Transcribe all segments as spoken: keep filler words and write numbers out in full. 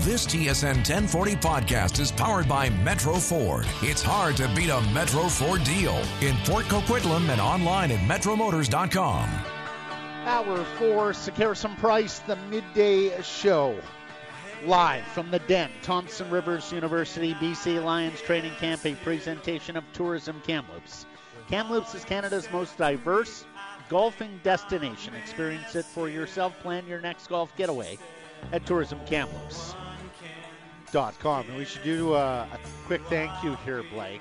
This T S N ten forty podcast is powered by Metro Ford. It's hard to beat a Metro Ford deal. In Fort Coquitlam and online at metro motors dot com. Hour four, Sekeresum Price, the midday show. Live from the Den, Thompson Rivers University, B C Lions Training Camp, a presentation of Tourism Kamloops. Kamloops is Canada's most diverse golfing destination. Experience it for yourself. Plan your next golf getaway at tourism kamloops dot com. And we should do a, a quick thank you here, Blake.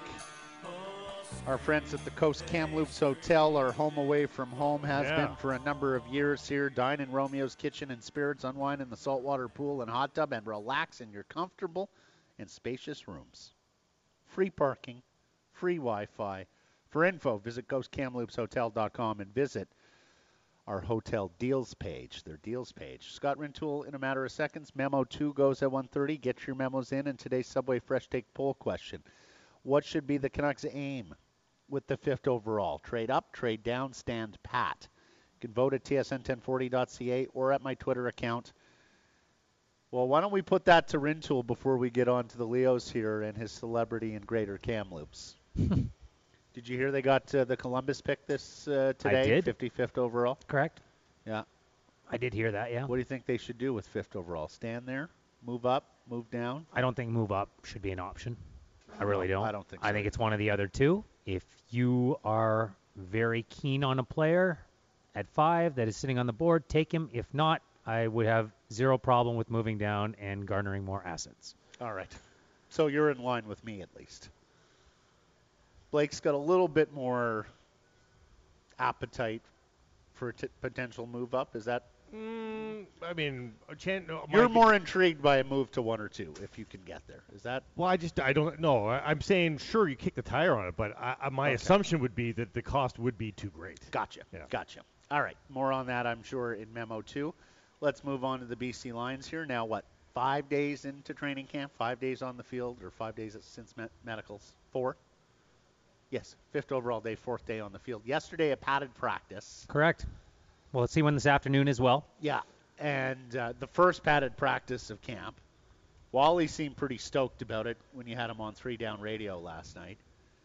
Our friends at the Coast Kamloops Hotel, our home away from home, has yeah. been for a number of years here. Dine in Romeo's Kitchen and Spirits, unwind in the saltwater pool and hot tub, and relax in your comfortable and spacious rooms. Free parking, free Wi-Fi. For info, visit coast kamloops hotel dot com and visit our hotel deals page, their deals page. Scott Rintoul in a matter of seconds. Memo two goes at one thirty. Get your memos in. And today's Subway Fresh Take poll question. What should be the Canucks' aim with the fifth overall? Trade up, trade down, stand pat. You can vote at T S N ten forty dot C A or at my Twitter account. Well, why don't we put that to Rintoul before we get on to the Leos here and his celebrity in Greater Kamloops. Did you hear they got uh, the Columbus pick this uh, today? I did. fifty-fifth overall? Correct. Yeah. I did hear that, yeah. What do you think they should do with fifth overall? Stand there? Move up? Move down? I don't think move up should be an option. I really No, don't. I don't think so. I think it's one of the other two. If you are very keen on a player at five that is sitting on the board, take him. If not, I would have zero problem with moving down and garnering more assets. All right. So you're in line with me at least. Blake's got a little bit more appetite for a t- potential move up. Is that? Mm, I mean, a chan- no, You're my- more intrigued by a move to one or two if you can get there. Is that? Well, I just I don't know. I, I'm saying sure you kick the tire on it, but I, I, my Okay. assumption would be that the cost would be too great. Gotcha. Yeah. Gotcha. All right. More on that, I'm sure, in Memo two. Let's move on to the B C Lions here. Now, what, five days into training camp? Five days on the field or five days since med- medicals? Four? Yes. Fifth overall day, fourth day on the field. Yesterday, a padded practice. Correct. Well, let's see one this afternoon as well. Yeah. And uh, the first padded practice of camp. Wally seemed pretty stoked about it when you had him on three down radio last night.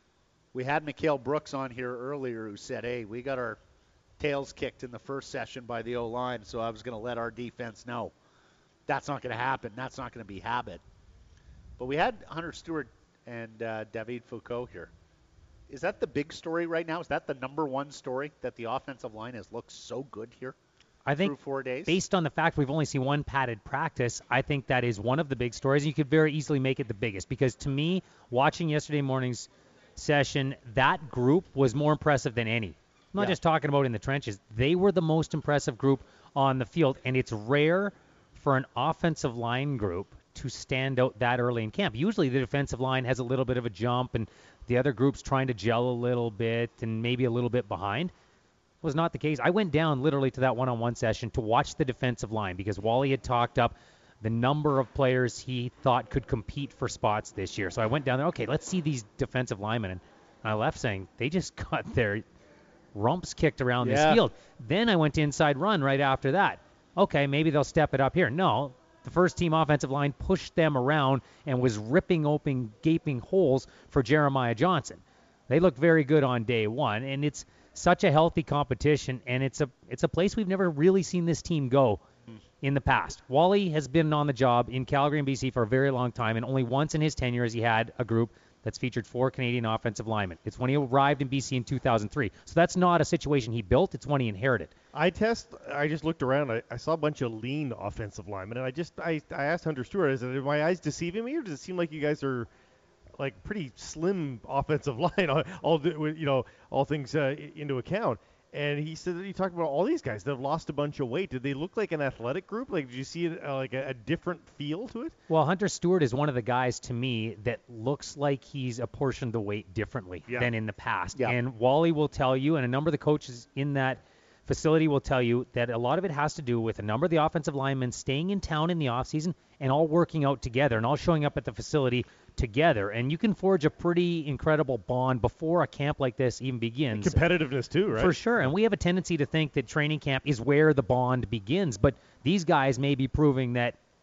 We had Mikhail Brooks on here earlier who said, hey, we got our tails kicked in the first session by the O-line, so I was going to let our defense know. That's not going to happen. That's not going to be habit. But we had Hunter Stewart and uh, David Foucault here. Is that the big story right now? Is that the number one story, that the offensive line has looked so good here I think through four days? Based on the fact we've only seen one padded practice, I think that is one of the big stories. You could very easily make it the biggest because to me, watching yesterday morning's session, that group was more impressive than any. I'm not Yeah. just talking about in the trenches. They were the most impressive group on the field, and it's rare for an offensive line group to stand out that early in camp. Usually the defensive line has a little bit of a jump, and the other group's trying to gel a little bit and maybe a little bit behind. Was not the case. I went down literally to that one-on-one session to watch the defensive line because Wally had talked up the number of players he thought could compete for spots this year. So I went down there, okay, let's see these defensive linemen. And I left saying they just got their rumps kicked around Yeah. this field. Then I went to inside run right after that. Okay, maybe they'll step it up here. No, the first team offensive line pushed them around and was ripping open gaping holes for Jeremiah Johnson. They looked very good on day one, and it's such a healthy competition, and it's a it's a place we've never really seen this team go in the past. Wally has been on the job in Calgary and B C for a very long time, and only once in his tenure has he had a group that's featured four Canadian offensive linemen. It's when he arrived in B C in two thousand three. So that's not a situation he built. It's one he inherited. I test. I just looked around. I, I saw a bunch of lean offensive linemen, and I just I, I asked Hunter Stewart, "Is it, are my eyes deceiving me, or does it seem like you guys are like pretty slim offensive line, all, all the, you know, all things uh, into account?" And he said that he talked about all these guys that have lost a bunch of weight. Did they look like an athletic group? Like, did you see uh, like a, a different feel to it? Well, Hunter Stewart is one of the guys to me that looks like he's apportioned the weight differently Yeah. than in the past. Yeah. And Wally will tell you, and a number of the coaches in that facility will tell you that a lot of it has to do with a number of the offensive linemen staying in town in the offseason and all working out together and all showing up at the facility together. And you can forge a pretty incredible bond before a camp like this even begins. Competitiveness too, right? For sure. And we have a tendency to think that training camp is where the bond begins. But these guys may be proving that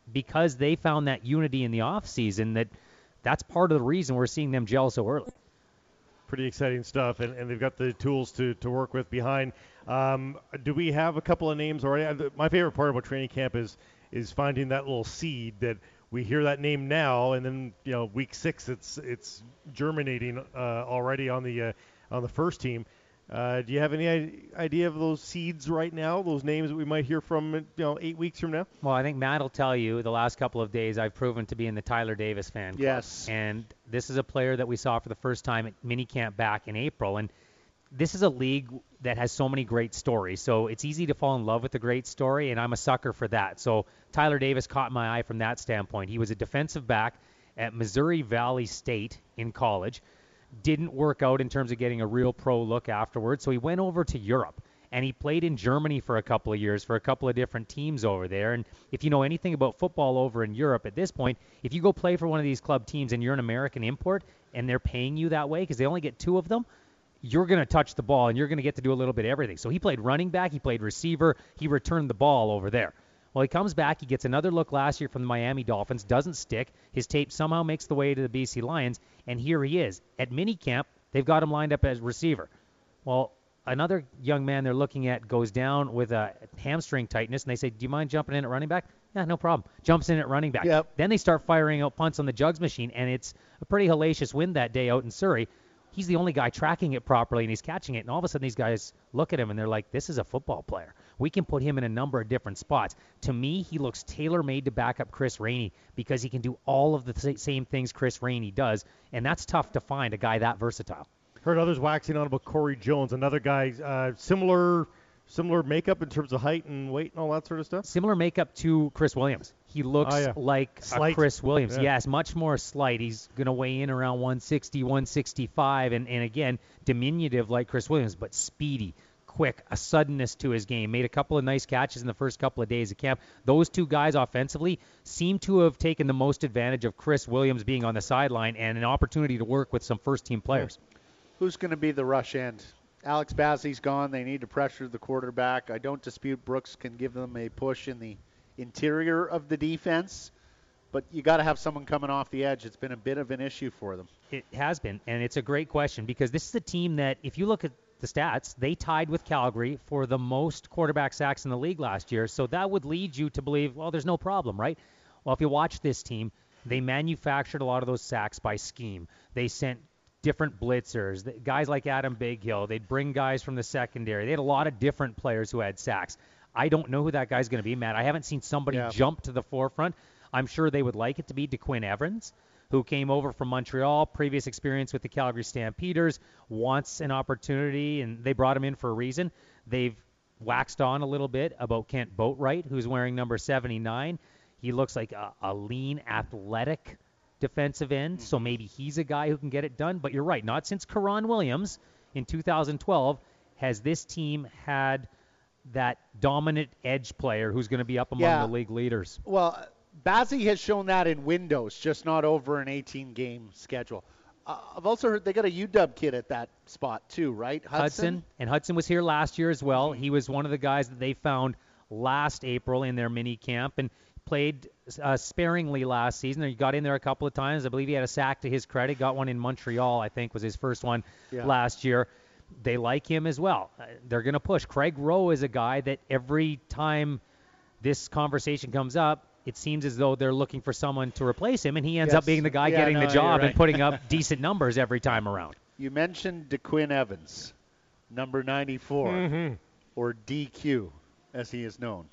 because they found that unity in the offseason, that that's part of the reason we're seeing them gel so early. Pretty exciting stuff, and, and they've got the tools to, to work with behind. Um, do we have a couple of names already? My favorite part about training camp is is finding that little seed that we hear that name now, and then you know week six it's it's germinating uh, already on the uh, on the first team. Uh, do you have any idea of those seeds right now? Those names that we might hear from you know eight weeks from now? Well, I think Matt will tell you the last couple of days I've proven to be in the Tyler Davis fan club. Yes. And this is a player that we saw for the first time at minicamp back in April. And this is a league that has so many great stories. So it's easy to fall in love with a great story, and I'm a sucker for that. So Tyler Davis caught my eye from that standpoint. He was a defensive back at Missouri Valley State in college. Didn't work out in terms of getting a real pro look afterwards, so he went over to Europe, and he played in Germany for a couple of years for a couple of different teams over there. And if you know anything about football over in Europe at this point, if you go play for one of these club teams and you're an American import and they're paying you that way because they only get two of them, you're going to touch the ball and you're going to get to do a little bit of everything. So he played running back, he played receiver, he returned the ball over there. Well, he comes back, he gets another look last year from the Miami Dolphins, doesn't stick. His tape somehow makes the way to the B C Lions, and here he is. At minicamp, they've got him lined up as receiver. Well, another young man they're looking at goes down with a hamstring tightness, and they say, do you mind jumping in at running back? Yeah, no problem. Jumps in at running back. Yep. Then they start firing out punts on the jugs machine, and it's a pretty hellacious wind that day out in Surrey. He's the only guy tracking it properly, and he's catching it. And all of a sudden, these guys look at him, and they're like, this is a football player. We can put him in a number of different spots. To me, he looks tailor-made to back up Chris Rainey because he can do all of the same things Chris Rainey does, and that's tough to find, a guy that versatile. Heard others waxing on about Corey Jones, another guy, uh, similar similar makeup in terms of height and weight and all that sort of stuff? Similar makeup to Chris Williams. He looks oh, yeah. like Slight. a Chris Williams. Yeah. Yes, much more slight. He's going to weigh in around one sixty, one sixty-five, and, and again, diminutive like Chris Williams, but speedy, quick, a suddenness to his game. Made a couple of nice catches in the first couple of days of camp. Those two guys offensively seem to have taken the most advantage of Chris Williams being on the sideline and an opportunity to work with some first-team players. Who's going to be the rush end? Alex Bazzi's gone. They need to pressure the quarterback. I don't dispute Brooks can give them a push in the interior of the defense, but you got to have someone coming off the edge. It's been a bit of an issue for them. It has been, and it's a great question because this is a team that, if you look at the stats, they tied with Calgary for the most quarterback sacks in the league last year, so that would lead you to believe, well, there's no problem, right? Well, if you watch this team, they manufactured a lot of those sacks by scheme. They sent different blitzers, guys like Adam Bighill. They'd bring guys from the secondary. They had a lot of different players who had sacks. I don't know who that guy's going to be, Matt. I haven't seen somebody yeah. jump to the forefront. I'm sure they would like it to be DeQuinn Evans, who came over from Montreal, previous experience with the Calgary Stampeders, wants an opportunity, and they brought him in for a reason. They've waxed on a little bit about Kent Boatwright, who's wearing number seventy-nine. He looks like a, a lean, athletic defensive end, so maybe he's a guy who can get it done. But you're right, not since Karan Williams in two thousand twelve has this team had that dominant edge player who's going to be up among yeah. the league leaders. Well, Bazzi has shown that in windows, just not over an eighteen-game schedule. Uh, I've also heard they got a U W kid at that spot too, right? Hudson? Hudson, and Hudson was here last year as well. He was one of the guys that they found last April in their mini camp and played uh, sparingly last season. He got in there a couple of times. I believe he had a sack to his credit. Got one in Montreal, I think, was his first one yeah. last year. They like him as well. Uh, they're going to push. Craig Rowe is a guy that every time this conversation comes up, it seems as though they're looking for someone to replace him, and he ends yes. up being the guy yeah, getting no, the job right. and putting up decent numbers every time around. You mentioned DeQuinn Evans, number ninety-four, Mm-hmm. or D Q, as he is known.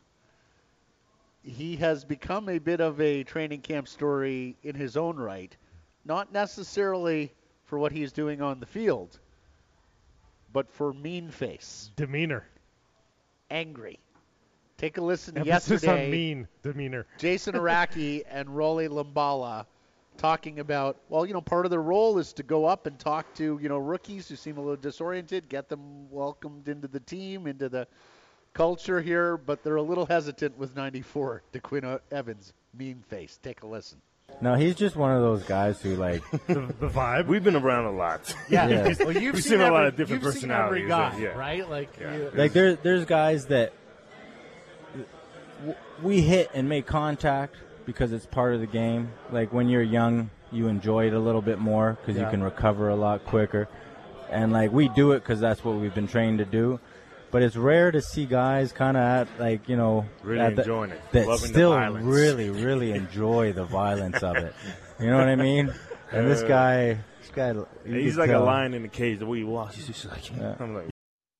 He has become a bit of a training camp story in his own right, not necessarily for what he's doing on the field, but for mean face. Demeanor. Angry. Take a listen to Emphasis yesterday. on mean demeanor. Jason Araki and Rolly Lumbala talking about, well, you know, part of their role is to go up and talk to, you know, rookies who seem a little disoriented, get them welcomed into the team, into the culture here, but they're a little hesitant with ninety-four, DeQuinn Evans, mean face. Take a listen. No, he's just one of those guys who, like, the, the vibe. We've been around a lot. Yeah. Yeah. Well, you've We've seen, seen a every, lot of different you've seen every personalities, guy, yeah. right? Like, Yeah. you, like there, there's guys that w- we hit and make contact, because it's part of the game. Like when you're young, you enjoy it a little bit more because Yeah. you can recover a lot quicker. And like we do it because that's what we've been trained to do. But it's rare to see guys kind of at like, you know, Really at the- enjoying it, that loving the still violence. really, really enjoy the violence of it. You know what I mean? And this Uh, guy, this guy, you He's could like tell. a lion in the cage. The way he walks, he's just like, Yeah. I'm like,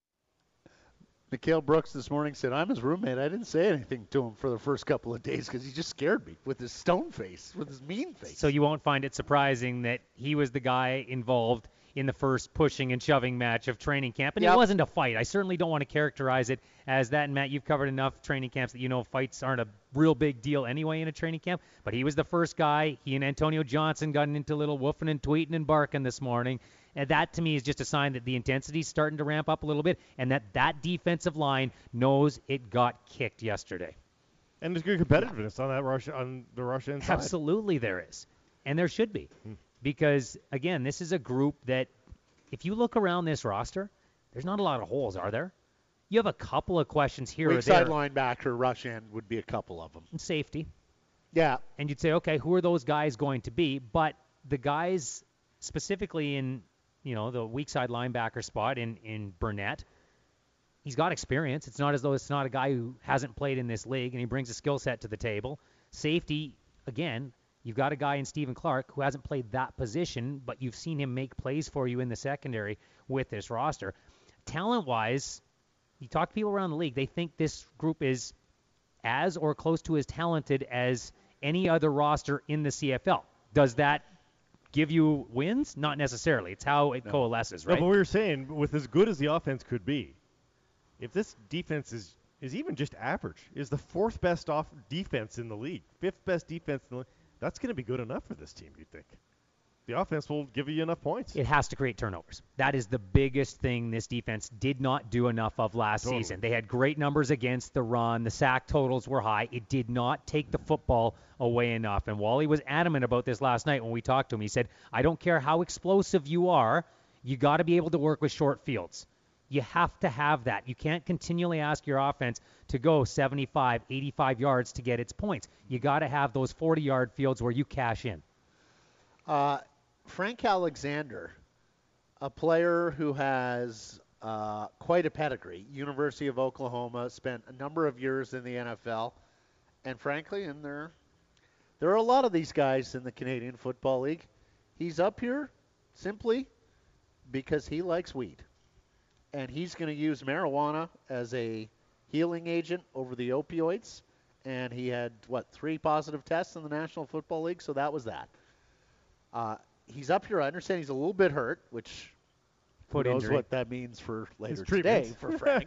Mikhail Brooks this morning said, I'm his roommate. I didn't say anything to him for the first couple of days because he just scared me with his stone face, with his mean face. So you won't find it surprising that he was the guy involved in the first pushing and shoving match of training camp. And Yep. it wasn't a fight. I certainly don't want to characterize it as that. And, Matt, you've covered enough training camps that you know fights aren't a real big deal anyway in a training camp. But he was the first guy. He and Antonio Johnson got into a little woofing and tweeting and barking this morning. And that, to me, is just a sign that the intensity's starting to ramp up a little bit and that that defensive line knows it got kicked yesterday. And there's good competitiveness on that Russia on the Russian side. Absolutely there is. And there should be. Because, again, this is a group that, if you look around this roster, there's not a lot of holes, are there? You have a couple of questions here or Weak side there. linebacker, rush end would be a couple of them. And safety. Yeah. And you'd say, okay, who are those guys going to be? But the guys specifically in, you know, the weak side linebacker spot in, in Burnett, he's got experience. It's not as though it's not a guy who hasn't played in this league, and he brings a skill set to the table. Safety, again, you've got a guy in Stephen Clark who hasn't played that position, but you've seen him make plays for you in the secondary with this roster. Talent-wise, you talk to people around the league, they think this group is as or close to as talented as any other roster in the C F L. Does that give you wins? Not necessarily. It's how it coalesces, No, right? but we were saying, with as good as the offense could be, if this defense is, is even just average, is the fourth best off defense in the league, fifth best defense in the league, that's going to be good enough for this team, you'd think. The offense will give you enough points. It has to create turnovers. That is the biggest thing this defense did not do enough of last Totally. season. They had great numbers against the run. The sack totals were high. It did not take the football away enough. And Wally was adamant about this last night when we talked to him. He said, I don't care how explosive you are, you got to be able to work with short fields. You have to have that. You can't continually ask your offense to go seventy-five, eighty-five yards to get its points. You got to have those forty-yard fields where you cash in. Uh, Frank Alexander, a player who has uh, quite a pedigree, University of Oklahoma, spent a number of years in the N F L, and frankly, and there, there are a lot of these guys in the Canadian Football League. He's up here simply because he likes weed, and he's going to use marijuana as a healing agent over the opioids, and he had, what, three positive tests in the National Football League, so that was that. Uh, he's up here. I understand he's a little bit hurt, which Foot who knows injury. what that means for later treatments. today for Frank.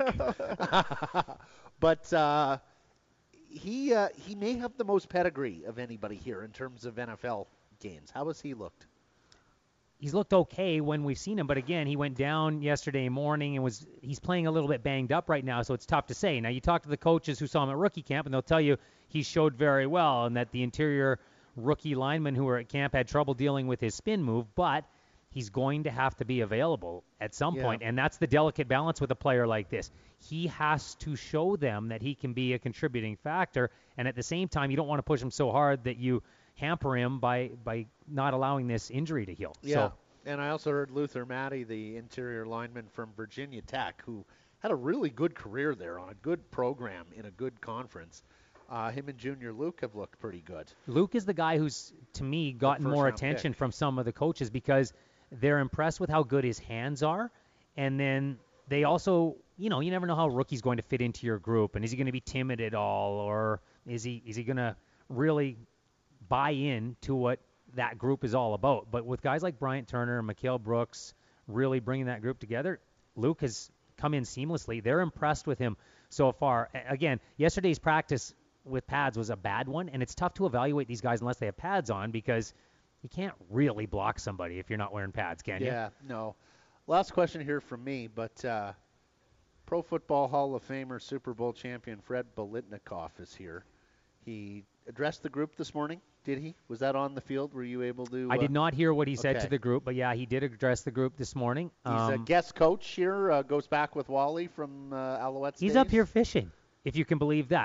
But uh, he uh, he may have the most pedigree of anybody here in terms of N F L games. How has he looked? He's looked okay when we've seen him, but again, he went down yesterday morning and was he's playing a little bit banged up right now, so it's tough to say. Now, you talk to the coaches who saw him at rookie camp, and they'll tell you he showed very well and that the interior rookie linemen who were at camp had trouble dealing with his spin move, but he's going to have to be available at some Yeah. point, and that's the delicate balance with a player like this. He has to show them that he can be a contributing factor, and at the same time, you don't want to push him so hard that you hamper him by, by not allowing this injury to heal. Yeah. So, And I also heard Luther Matty, the interior lineman from Virginia Tech, who had a really good career there on a good program in a good conference. Uh, him and Junior Luke have looked pretty good. Luke is the guy who's, to me, gotten first more round attention pick. from some of the coaches because they're impressed with how good his hands are. And then they also, you know, you never know how a rookie's going to fit into your group. And is he going to be timid at all? Or is he is he going to really buy in to what that group is all about? But with guys like Bryant Turner and Mikhail Brooks really bringing that group together, Luke has come in seamlessly. They're impressed with him so far. A- Again, yesterday's practice with pads was a bad one, and it's tough to evaluate these guys unless they have pads on because you can't really block somebody if you're not wearing pads, can you? Yeah, no. Last question here from me, but uh, Pro Football Hall of Famer, Super Bowl champion Fred Biletnikoff is here. He addressed the group this morning, did he? Was that on the field? Were you able to? I uh, did not hear what he said okay. to the group, but yeah, he did address the group this morning. He's a Um, guest coach here, uh, goes back with Wally from uh, Alouettes he's days. up here fishing, if you can believe that.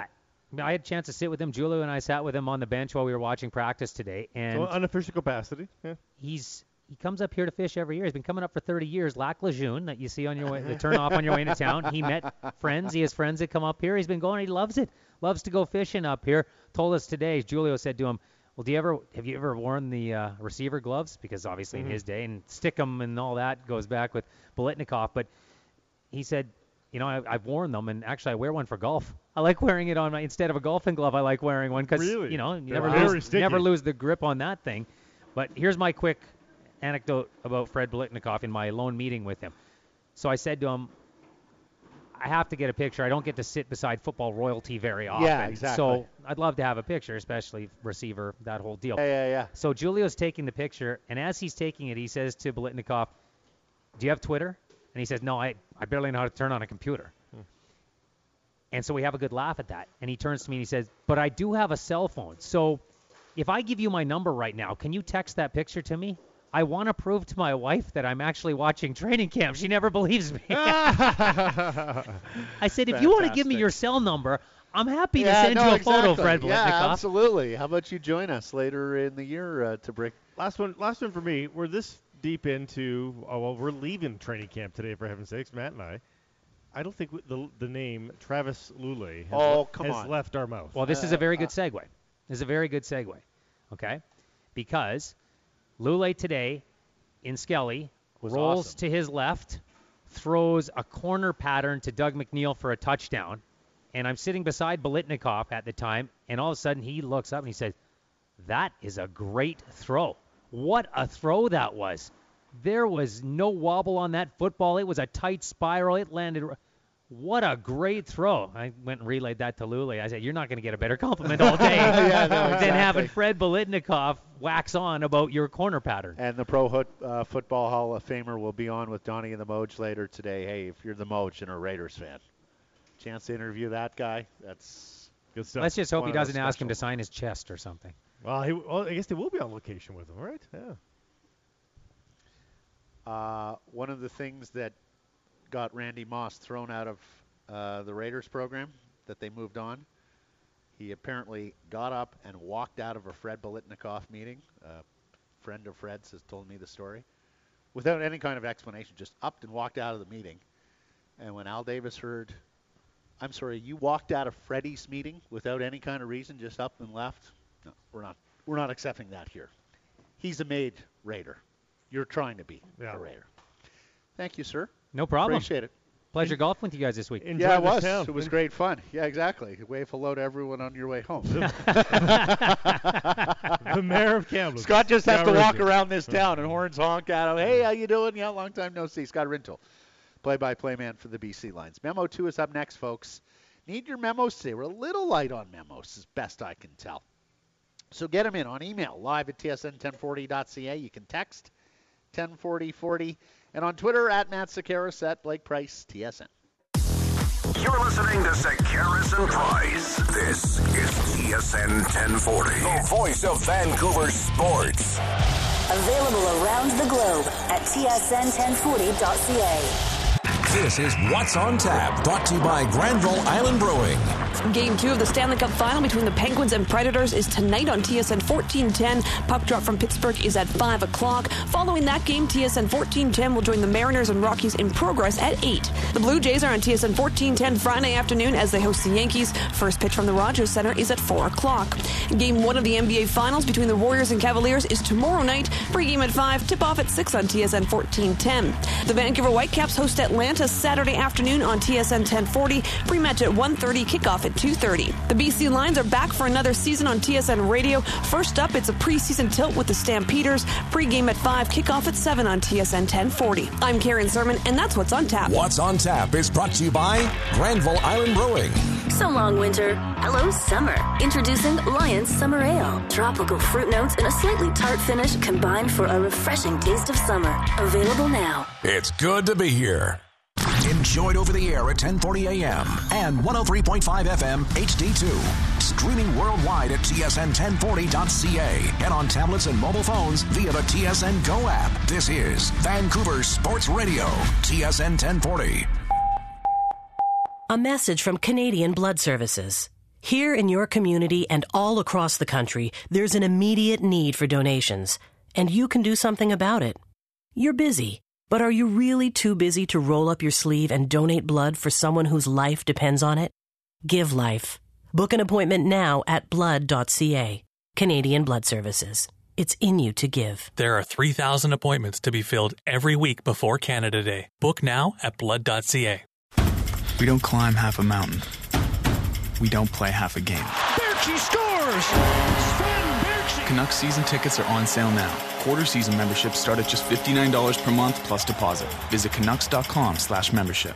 I had a chance to sit with him. Julio and I sat with him on the bench while we were watching practice today. And so unofficial capacity. Yeah. He's he comes up here to fish every year. He's been coming up for thirty years. Lac Lejeune, that you see on your way, the turn off on your way into town. He met friends. He has friends that come up here. He's been going. He loves it. Loves to go fishing up here. Told us today. Julio said to him, "Well, do you ever have you ever worn the uh, receiver gloves? Because obviously mm-hmm. in his day, and stick 'em and all that goes back with Biletnikoff. But he said, you know, I, I've worn them, and actually I wear one for golf. I like wearing it on my, instead of a golfing glove. I like wearing one because really? you know you They're never lose, never lose the grip on that thing. But here's my quick anecdote about Fred Biletnikoff in my lone meeting with him. So I said to him, I have to get a picture. I don't get to sit beside football royalty very often. Yeah, exactly. So I'd love to have a picture, especially receiver, that whole deal. Yeah, yeah, yeah. So Julio's taking the picture, and as he's taking it, he says to Biletnikoff, do you have Twitter? And he says, no, I, I barely know how to turn on a computer. Hmm. And so we have a good laugh at that. And he turns to me and he says, but I do have a cell phone. So if I give you my number right now, can you text that picture to me? I want to prove to my wife that I'm actually watching training camp. She never believes me. I said, if Fantastic. you want to give me your cell number, I'm happy yeah, to send no, you a exactly. photo, Fred Biletnikoff. Yeah, absolutely. How about you join us later in the year uh, to break? Last one, last one for me. We're this deep into, oh, well, we're leaving training camp today, for heaven's sakes, Matt and I. I don't think the the name Travis Lulay has, oh, le- come has on. left our mouth. Well, this Uh, is a very good uh, segue. This is a very good segue, okay? Because Lulay today in Skelly Was rolls awesome. to his left, throws a corner pattern to Doug McNeil for a touchdown, and I'm sitting beside Biletnikoff at the time, and all of a sudden he looks up and he says, that is a great throw. What a throw that was. There was no wobble on that football. It was a tight spiral. It landed. What a great throw. I went and relayed that to Lulay. I said, you're not going to get a better compliment all day yeah, no, exactly. than having Fred Biletnikoff wax on about your corner pattern. And the Pro Hut, uh, Football Hall of Famer will be on with Donnie and the Moj later today. Hey, if you're the Moj and a Raiders fan, chance to interview that guy, that's good stuff. Let's just hope One he of those doesn't ask him special to sign his chest or something. Well, he, well, I guess they will be on location with him, right? Yeah. Uh, one of the things that got Randy Moss thrown out of uh, the Raiders program that they moved on, he apparently got up and walked out of a Fred Biletnikoff meeting. A friend of Fred's has told me the story. Without any kind of explanation, just upped and walked out of the meeting. And when Al Davis heard, I'm sorry, you walked out of Freddie's meeting without any kind of reason, just up and left? No, we're not, we're not accepting that here. He's a made Raider. You're trying to be yeah. a Raider. Thank you, sir. No problem. Appreciate it. Pleasure golfing with you guys this week. Enjoy yeah, it the was. town. It was great fun. Yeah, exactly. Wave hello to everyone on your way home. The mayor of Kamloops. Scott just has Scott to walk Rintoul. around this town and horns honk at him. Hey, how you doing? Yeah, long time no see. Scott Rintoul, play-by-play man for the B C Lions. Memo two is up next, folks. Need your memos today. We're a little light on memos, as best I can tell. So get them in on email, live at T S N ten forty dot C A. You can text ten forty forty. And on Twitter, at Matt Sakaris, at Blake Price, T S N. You're listening to Sakaris and Price. This is T S N ten forty. The voice of Vancouver sports. Available around the globe at T S N ten forty dot C A. This is What's on Tap, brought to you by Granville Island Brewing. Game two of the Stanley Cup Final between the Penguins and Predators is tonight on T S N fourteen ten. Puck drop from Pittsburgh is at five o'clock. Following that game, T S N fourteen ten will join the Mariners and Rockies in progress at eight. The Blue Jays are on T S N fourteen ten Friday afternoon as they host the Yankees. First pitch from the Rogers Center is at four o'clock. Game one of the N B A Finals between the Warriors and Cavaliers is tomorrow night. Pre-game at five, tip-off at six on T S N fourteen ten. The Vancouver Whitecaps host Atlanta Saturday afternoon on T S N ten forty. Pre-match at one thirty, kickoff at two thirty. The B C Lions are back for another season on T S N Radio. First up, it's a preseason tilt with the Stampeders. Pre-game at five, kickoff at seven on T S N ten forty. I'm Karen Sermon, and that's What's on Tap. What's on Tap is brought to you by Granville Island Brewing. So long, winter. Hello, summer. Introducing Lions Summer Ale. Tropical fruit notes and a slightly tart finish combined for a refreshing taste of summer. Available now. It's good to be here. Enjoyed over the air at ten forty a.m. and one oh three point five F M H D two. Streaming worldwide at T S N ten forty dot C A and on tablets and mobile phones via the T S N Go app. This is Vancouver Sports Radio, T S N ten forty. A message from Canadian Blood Services. Here in your community and all across the country, there's an immediate need for donations, and you can do something about it. You're busy, but are you really too busy to roll up your sleeve and donate blood for someone whose life depends on it? Give life. Book an appointment now at blood dot c a. Canadian Blood Services. It's in you to give. There are three thousand appointments to be filled every week before Canada Day. Book now at blood dot c a. We don't climb half a mountain. We don't play half a game. Berkey scores! Sven Berkey! Canucks season tickets are on sale now. Quarter season memberships start at just fifty-nine dollars per month plus deposit. Visit canucks.com slash membership.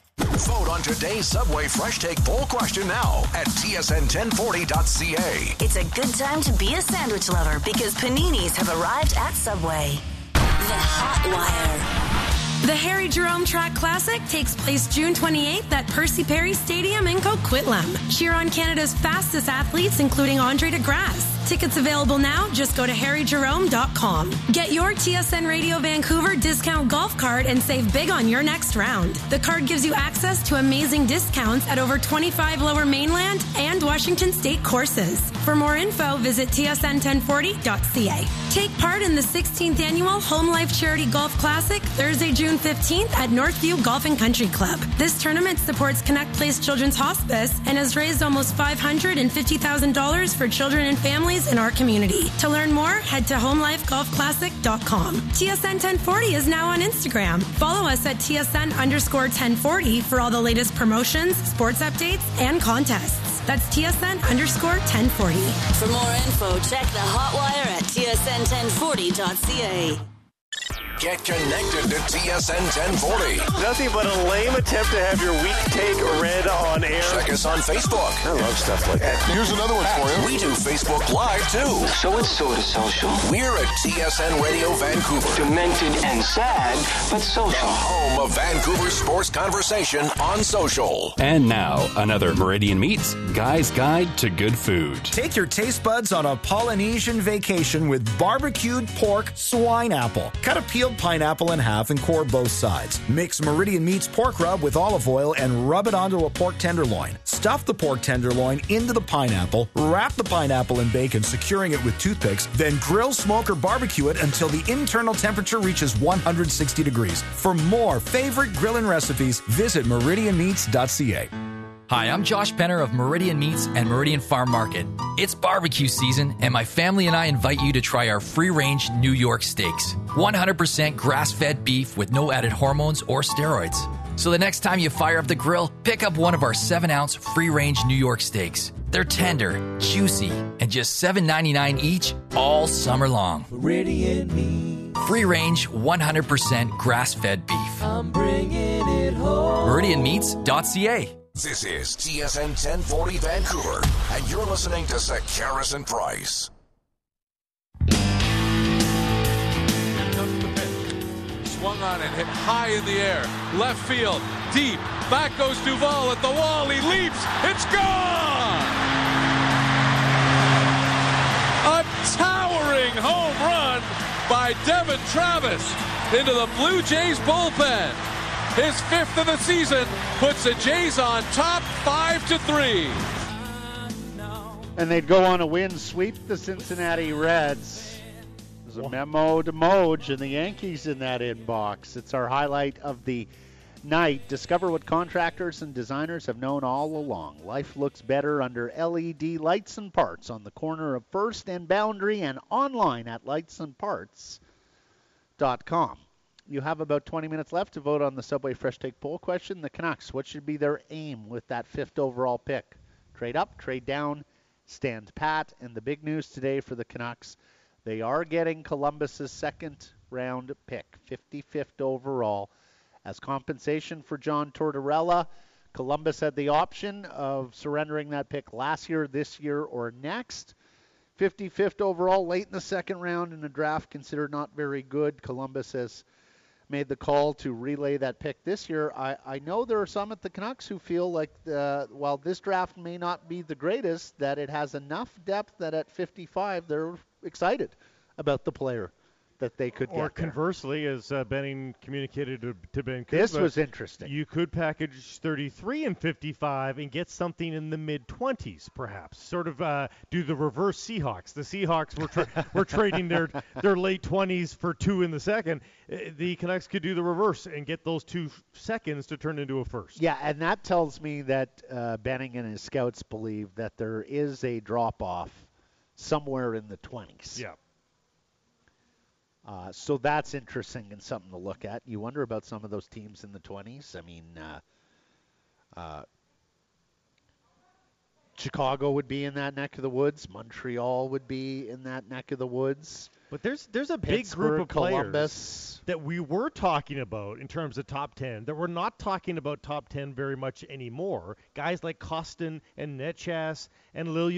Vote on today's Subway Fresh Take poll question now at T S N ten forty dot c a. It's a good time to be a sandwich lover because paninis have arrived at Subway. The Hot Wire. The Harry Jerome Track Classic takes place June twenty-eighth at Percy Perry Stadium in Coquitlam. Cheer on Canada's fastest athletes, including Andre DeGrasse. Tickets available now. Just go to harry jerome dot com. Get your T S N Radio Vancouver discount golf card and save big on your next round. The card gives you access to amazing discounts at over twenty-five Lower Mainland and Washington State courses. For more info, visit T S N ten forty dot c a. Take part in the sixteenth Annual Home Life Charity Golf Classic Thursday, June fifteenth at Northview Golf and Country Club. This tournament supports Connect Place Children's Hospice and has raised almost five hundred fifty thousand dollars for children and families in our community. To learn more, head to home life golf classic dot com. T S N ten forty is now on Instagram. Follow us at T S N underscore ten forty for all the latest promotions, sports updates, and contests. That's T S N underscore ten forty. For more info, check the Hot Wire at T S N ten forty dot c a. Get connected to T S N ten forty. Nothing but a lame attempt to have your weak take read on air. Check us on Facebook. I love stuff like that. Here's another one for you. We do Facebook Live, too. So it's sort of social. We're at T S N Radio Vancouver. Demented and sad, but social. The home of Vancouver sports conversation on social. And now, another Meridian Meats Guy's Guide to Good Food. Take your taste buds on a Polynesian vacation with barbecued pork swine apple. Cut a peeled pineapple in half and core both sides. Mix Meridian Meats pork rub with olive oil and rub it onto a pork tenderloin. Stuff the pork tenderloin into the pineapple, wrap the pineapple in bacon, securing it with toothpicks, then grill, smoke, or barbecue it until the internal temperature reaches one hundred sixty degrees. For more favorite grilling recipes, visit meridian meats dot c a. Hi, I'm Josh Penner of Meridian Meats and Meridian Farm Market. It's barbecue season, and my family and I invite you to try our free-range New York steaks. one hundred percent grass-fed beef with no added hormones or steroids. So the next time you fire up the grill, pick up one of our seven ounce free-range New York steaks. They're tender, juicy, and just seven ninety-nine each all summer long. Meridian Meats. Free-range, one hundred percent grass-fed beef. I'm bringing it home. meridian meats dot c a. This is T S N ten forty Vancouver, and you're listening to Sekeres and Price. Here comes the pitch. Swung on and hit high in the air. Left field, deep. Back goes Duvall at the wall. He leaps. It's gone! A towering home run by Devin Travis into the Blue Jays bullpen. His fifth of the season puts the Jays on top five to three. And they'd go on a win sweep the Cincinnati Reds. There's a memo to Moj and the Yankees in that inbox. It's our highlight of the night. Discover what contractors and designers have known all along. Life looks better under L E D lights and parts on the corner of First and Boundary and online at lights and parts dot com. You have about twenty minutes left to vote on the Subway Fresh Take poll question. The Canucks, what should be their aim with that fifth overall pick? Trade up, trade down, stand pat. And the big news today for the Canucks, they are getting Columbus's second round pick, fifty-fifth overall. As compensation for John Tortorella, Columbus had the option of surrendering that pick last year, this year, or next. fifty-fifth overall, late in the second round in a draft considered not very good. Columbus has made the call to relay that pick this year. I, I know there are some at the Canucks who feel like the, while this draft may not be the greatest, that it has enough depth that at fifty-five they're excited about the player. that they could Or get there. conversely, as uh, Benning communicated to, to Vancouver, This was interesting. You could package thirty-three and fifty-five and get something in the mid-twenties, perhaps. Sort of uh, do the reverse Seahawks. The Seahawks were tra- were trading their their late twenties for two in the second. Uh, The Canucks could do the reverse and get those two seconds to turn into a first. Yeah, and that tells me that uh, Benning and his scouts believe that there is a drop-off somewhere in the twenties. Yeah. Uh, so that's interesting and something to look at. You wonder about some of those teams in the twenties. I mean, uh, uh, Chicago would be in that neck of the woods. Montreal would be in that neck of the woods. But there's there's a big Pittsburgh, group of players Columbus. that we were talking about in terms of top ten that we're not talking about top ten very much anymore. Guys like Kostin and Netchas and Lilia